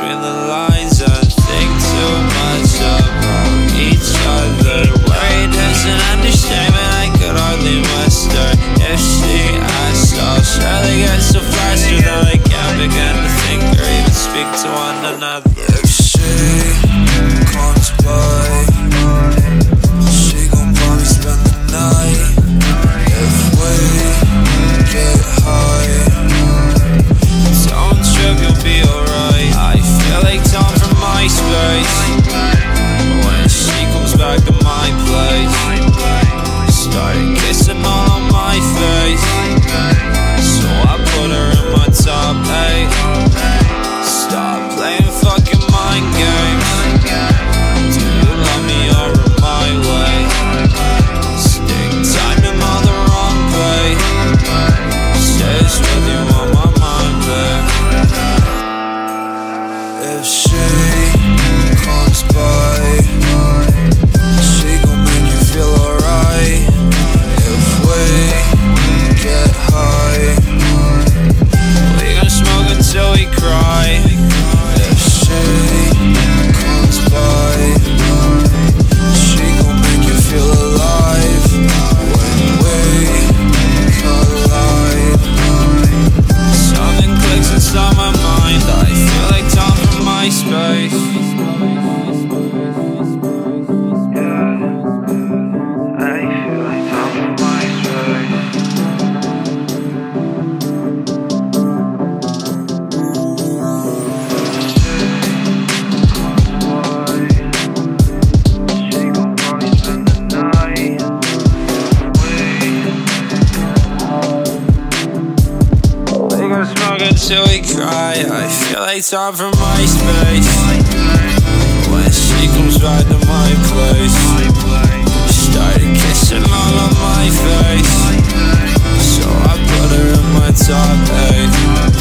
between the lines and think too much about each other. Worried is an understatement I could hardly muster. If she asked, I'll surely get so flustered that I can't begin to think or even speak to one another. If she comes by, she gon' probably spend the night. If we get high, don't trip, you'll be alright. I feel like Tom from MySpace when she comes back to my place. Started kissing all on my face, so I put her in my top 8. Stop playing fucking mind games. Do you love me or am I way? Stick timing all the wrong way. Stays with you on my mind, babe. if she comes by, she gon' make you feel alright. If we get high, We gon' smoke until we cry. if she comes by, she gon' make you feel alive. When we collide, Something clicks inside my mind. I feel like Tom from MySpace. We gon' smoke until we cry. I feel like Tom from MySpace when she comes back to my place. Started kissing all on my face, so I put her in my top 8.